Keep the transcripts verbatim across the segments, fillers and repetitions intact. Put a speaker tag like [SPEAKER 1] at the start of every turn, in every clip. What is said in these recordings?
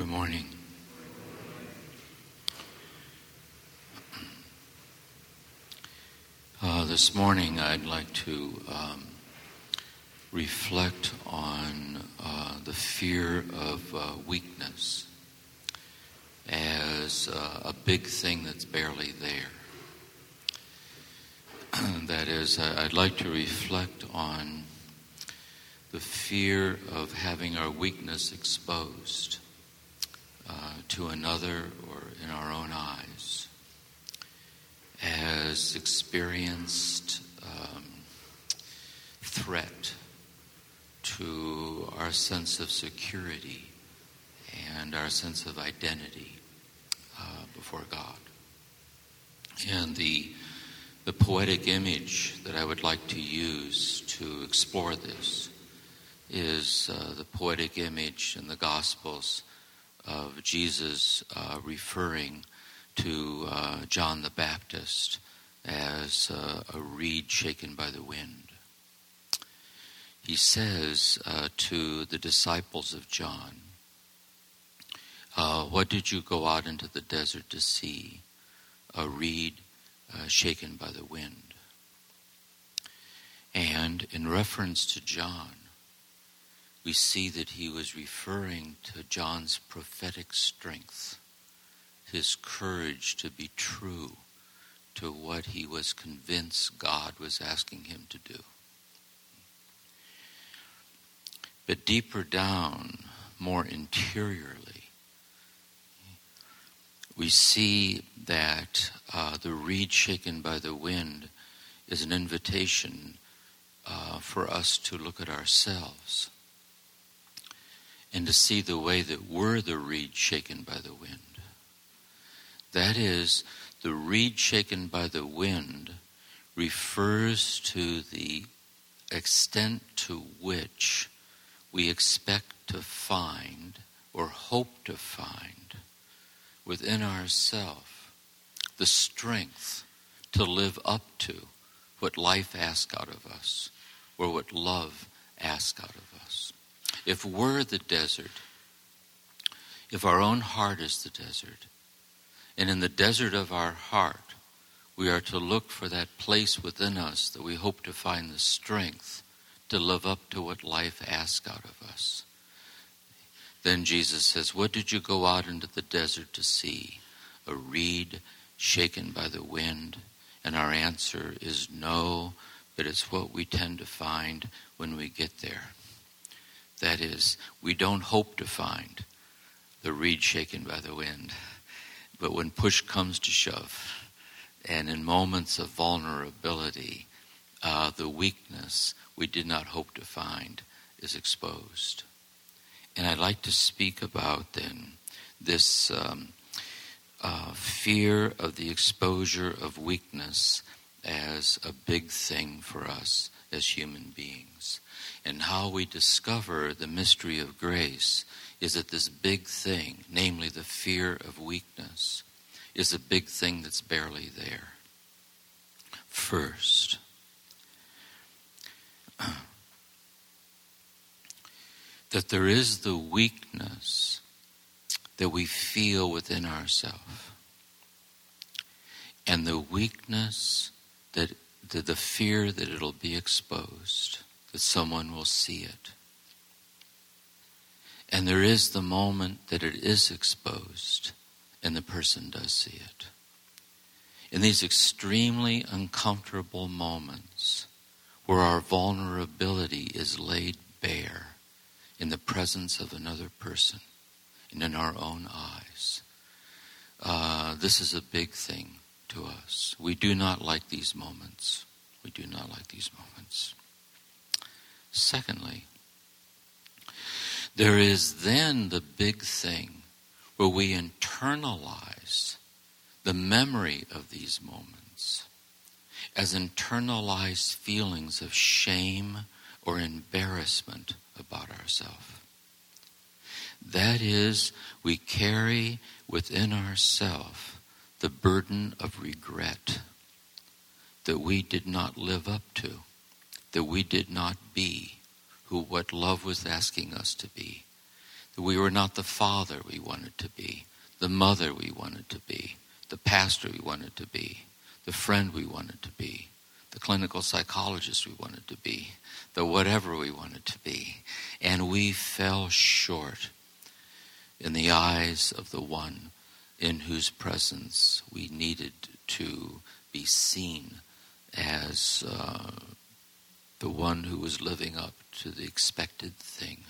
[SPEAKER 1] Good morning. Uh, this morning I'd like to um, reflect on uh, the fear of uh, weakness as uh, a big thing that's barely there. That is, I'd like to reflect on the fear of having our weakness exposed uh, to another or in our own eyes as experienced um, threat to our sense of security and our sense of identity uh, before God. And the the poetic image that I would like to use to explore this is uh, the poetic image in the Gospels of Jesus uh, referring to uh, John the Baptist as uh, a reed shaken by the wind. He says uh, to the disciples of John, uh, what did you go out into the desert to see? A reed uh, shaken by the wind. And in reference to John, we see that he was referring to John's prophetic strength, his courage to be true to what he was convinced God was asking him to do. But deeper down, more interiorly, we see that uh, the reed shaken by the wind is an invitation uh, for us to look at ourselves and to see the way that we're the reed shaken by the wind. That is, the reed shaken by the wind refers to the extent to which we expect to find or hope to find within ourselves the strength to live up to what life asks out of us or what love asks out of us. If we're the desert, if our own heart is the desert, and in the desert of our heart, we are to look for that place within us that we hope to find the strength to live up to what life asks out of us. Then Jesus says, what did you go out into the desert to see? A reed shaken by the wind? And our answer is no, but it's what we tend to find when we get there. That is, we don't hope to find the reed shaken by the wind. But when push comes to shove, and in moments of vulnerability, uh, the weakness we did not hope to find is exposed. And I'd like to speak about then this um, uh, fear of the exposure of weakness as a big thing for us as human beings. And how we discover the mystery of grace is that this big thing, namely the fear of weakness, is a big thing that's barely there. First, that there is the weakness that we feel within ourselves, and the weakness that the, the fear that it'll be exposed, that someone will see it. And there is the moment that it is exposed and the person does see it. In these extremely uncomfortable moments where our vulnerability is laid bare in the presence of another person and in our own eyes, uh, this is a big thing to us. We do not like these moments. We do not like these moments. Secondly, there is then the big thing where we internalize the memory of these moments as internalized feelings of shame or embarrassment about ourselves. That is, we carry within ourselves the burden of regret that we did not live up to, that we did not be who what love was asking us to be, that we were not the father we wanted to be, the mother we wanted to be, the pastor we wanted to be, the friend we wanted to be, the clinical psychologist we wanted to be, the whatever we wanted to be. And we fell short in the eyes of the one in whose presence we needed to be seen as uh, the one who was living up to the expected thing.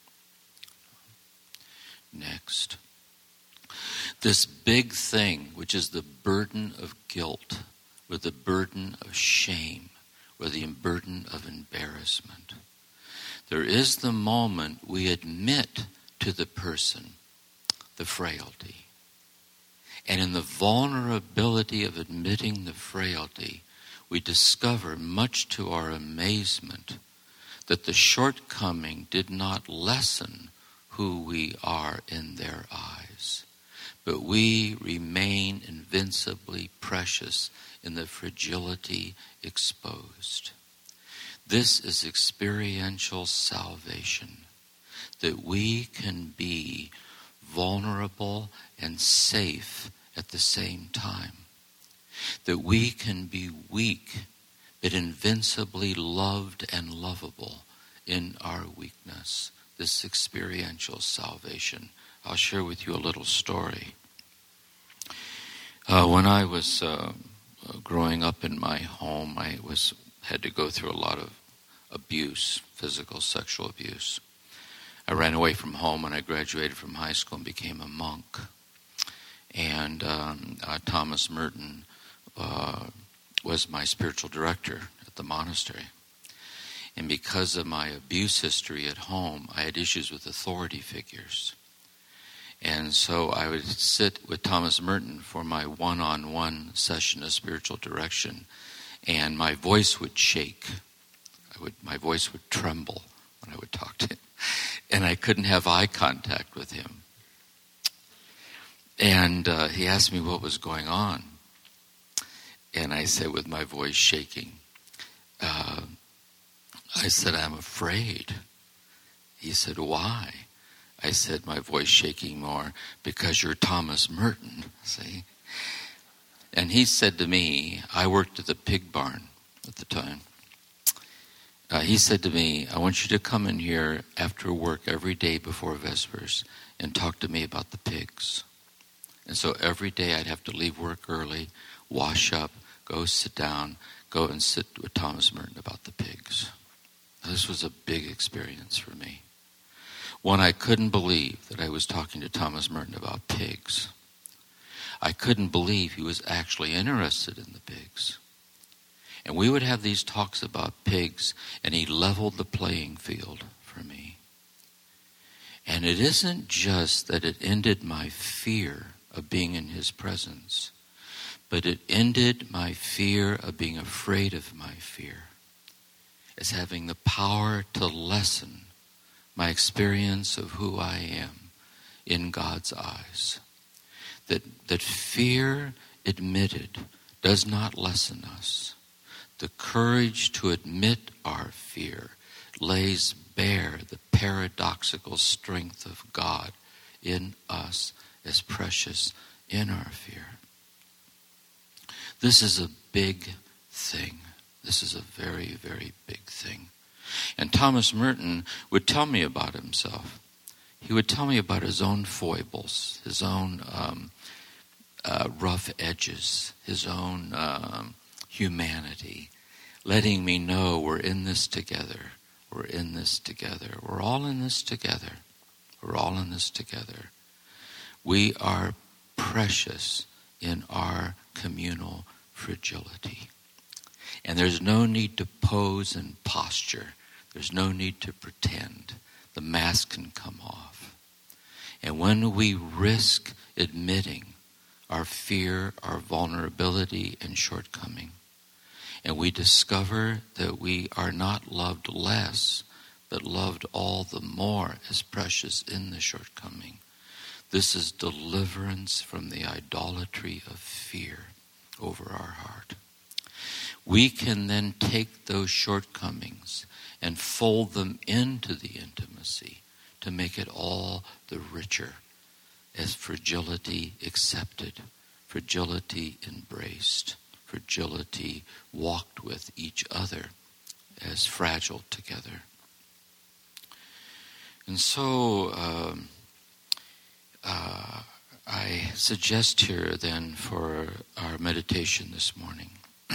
[SPEAKER 1] Next. This big thing, which is the burden of guilt, or the burden of shame, or the burden of embarrassment. There is the moment we admit to the person the frailty. And in the vulnerability of admitting the frailty, we discover, much to our amazement, that the shortcoming did not lessen who we are in their eyes, but we remain invincibly precious in the fragility exposed. This is experiential salvation, that we can be vulnerable and safe at the same time. That we can be weak, but invincibly loved and lovable in our weakness. This experiential salvation. I'll share with you a little story. Uh, when I was uh, growing up in my home, I was had to go through a lot of abuse, physical, sexual abuse. I ran away from home when I graduated from high school and became a monk. And um, uh, Thomas Merton uh, was my spiritual director at the monastery. And because of my abuse history at home, I had issues with authority figures. And so I would sit with Thomas Merton for my one-on-one session of spiritual direction, and my voice would shake. I would, my voice would tremble when I would talk to him. And I couldn't have eye contact with him. And uh, he asked me what was going on. And I said, with my voice shaking, uh, I said, I'm afraid. He said, why? I said, my voice shaking more, because you're Thomas Merton, see? And he said to me, I worked at the pig barn at the time. Uh, he said to me, I want you to come in here after work every day before Vespers and talk to me about the pigs. And so every day I'd have to leave work early, wash up, go sit down, go and sit with Thomas Merton about the pigs. Now, this was a big experience for me. One, I couldn't believe that I was talking to Thomas Merton about pigs. I couldn't believe he was actually interested in the pigs. And we would have these talks about pigs, and he leveled the playing field for me. And it isn't just that it ended my fear of being in his presence, but it ended my fear of being afraid of my fear, as having the power to lessen my experience of who I am in God's eyes. That, that fear admitted does not lessen us. The courage to admit our fear lays bare the paradoxical strength of God in us as precious in our fear. This is a big thing. This is a very, very big thing. And Thomas Merton would tell me about himself. He would tell me about his own foibles, his own um, uh, rough edges, his own um, humanity, letting me know we're in this together. We're in this together. We're all in this together. We're all in this together. We are precious in our communal fragility. And there's no need to pose and posture. There's no need to pretend. The mask can come off. And when we risk admitting our fear, our vulnerability, and shortcoming, and we discover that we are not loved less, but loved all the more as precious in the shortcoming, this is deliverance from the idolatry of fear over our heart. We can then take those shortcomings and fold them into the intimacy to make it all the richer as fragility accepted, fragility embraced, fragility walked with each other as fragile together. And so um, uh, I suggest here then for our meditation this morning,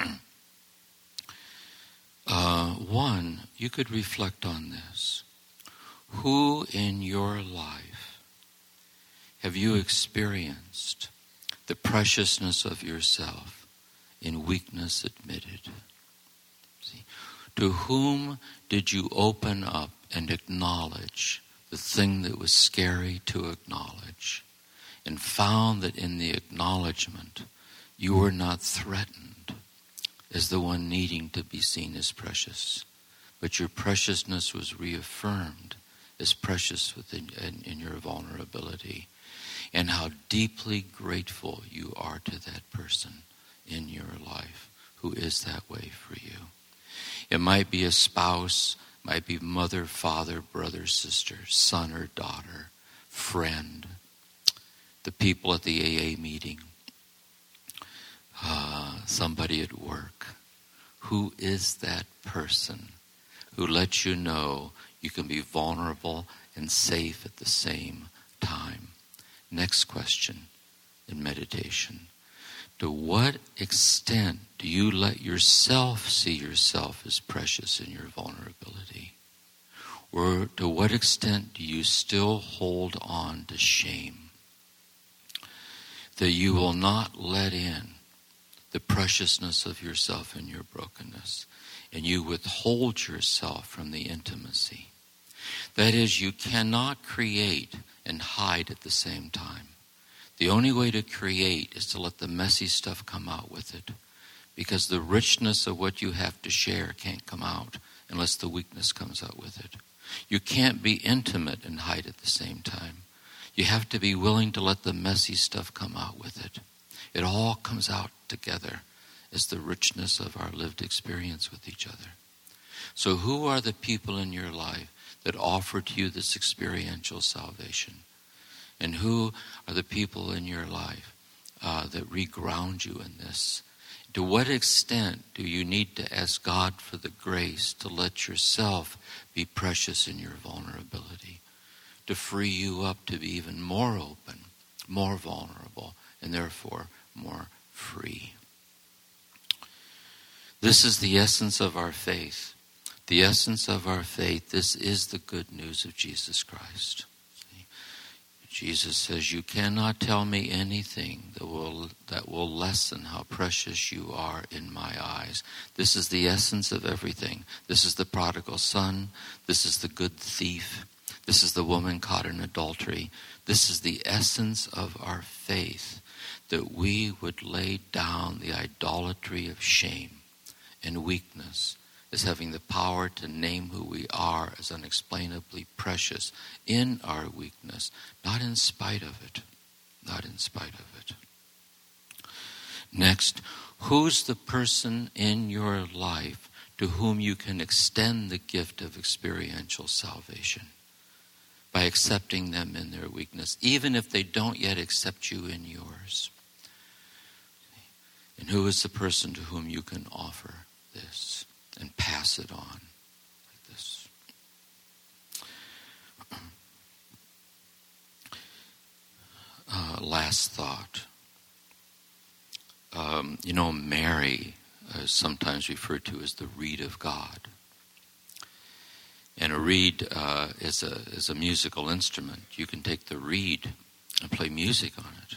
[SPEAKER 1] uh, one, you could reflect on this. Who in your life have you experienced the preciousness of yourself in weakness admitted? See, to whom did you open up and acknowledge the thing that was scary to acknowledge, and found that in the acknowledgement you were not threatened as the one needing to be seen as precious, but your preciousness was reaffirmed as precious within in, in your vulnerability, and how deeply grateful you are to that person in your life who is that way for you. It might be a spouse, might be mother, father, brother, sister, son or daughter, friend, the people at the A A meeting, uh, somebody at work. Who is that person who lets you know you can be vulnerable and safe at the same time? Next question in meditation. To what extent do you let yourself see yourself as precious in your vulnerability? Or to what extent do you still hold on to shame? That you will not let in the preciousness of yourself in your brokenness, and you withhold yourself from the intimacy. That is, you cannot create and hide at the same time. The only way to create is to let the messy stuff come out with it, because the richness of what you have to share can't come out unless the weakness comes out with it. You can't be intimate and hide at the same time. You have to be willing to let the messy stuff come out with it. It all comes out together as the richness of our lived experience with each other. So who are the people in your life that offer to you this experiential salvation? And who are the people in your life uh, that reground you in this? To what extent do you need to ask God for the grace to let yourself be precious in your vulnerability, to free you up to be even more open, more vulnerable, and therefore more free? This is the essence of our faith. The essence of our faith, this is the good news of Jesus Christ. Jesus says, you cannot tell me anything that will that will lessen how precious you are in my eyes. This is the essence of everything. This is the prodigal son. This is the good thief. This is the woman caught in adultery. This is the essence of our faith, that we would lay down the idolatry of shame and weakness as having the power to name who we are as unexplainably precious in our weakness, not in spite of it, not in spite of it. Next, who's the person in your life to whom you can extend the gift of experiential salvation by accepting them in their weakness, even if they don't yet accept you in yours? And who is the person to whom you can offer this and pass it on like this? Uh, last thought. Um, you know, Mary is sometimes referred to as the reed of God. And a reed uh, is a is a musical instrument. You can take the reed and play music on it.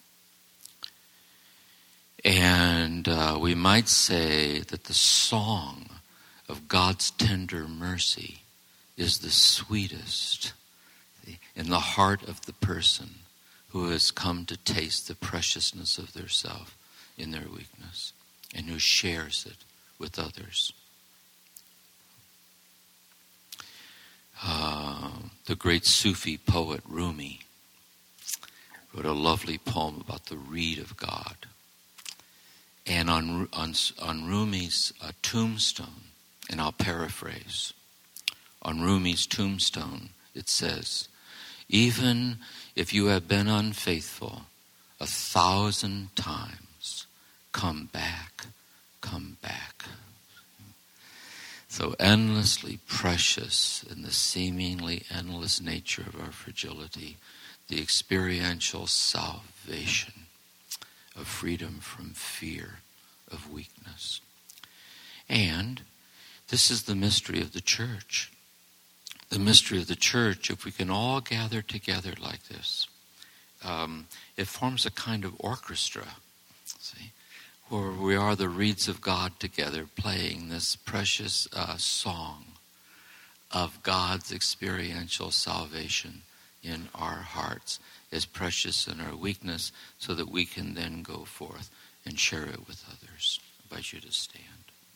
[SPEAKER 1] And uh, we might say that the song of God's tender mercy is the sweetest in the heart of the person who has come to taste the preciousness of their self in their weakness and who shares it with others. Uh, the great Sufi poet Rumi wrote a lovely poem about the reed of God. And on on, on Rumi's uh, tombstone, and I'll paraphrase, on Rumi's tombstone it says, even if you have been unfaithful a thousand times, come back, come back. So endlessly precious in the seemingly endless nature of our fragility, the experiential salvation of freedom from fear, of weakness. And this is the mystery of the church. The mystery of the church, if we can all gather together like this, um, it forms a kind of orchestra, see, where we are the reeds of God together playing this precious uh, song of God's experiential salvation in our hearts, as precious in our weakness, so that we can then go forth and share it with others. I invite you to stand.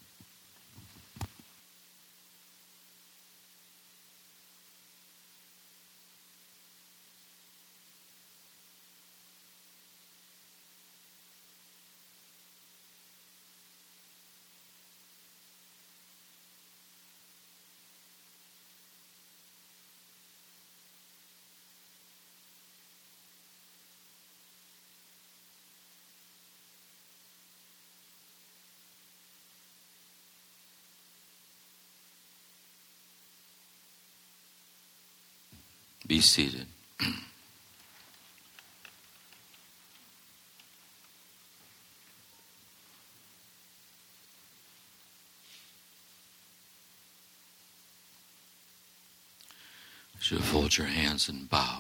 [SPEAKER 1] Be seated. You fold your hands and bow.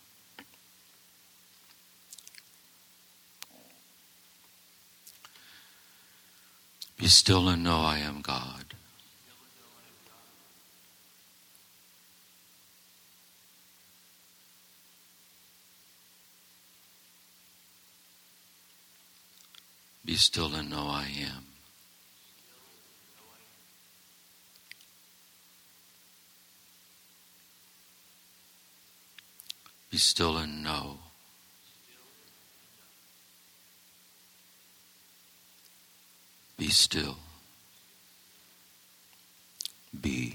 [SPEAKER 1] Be still and know I am God. Be still and know I am. Be still and know. Be still. Be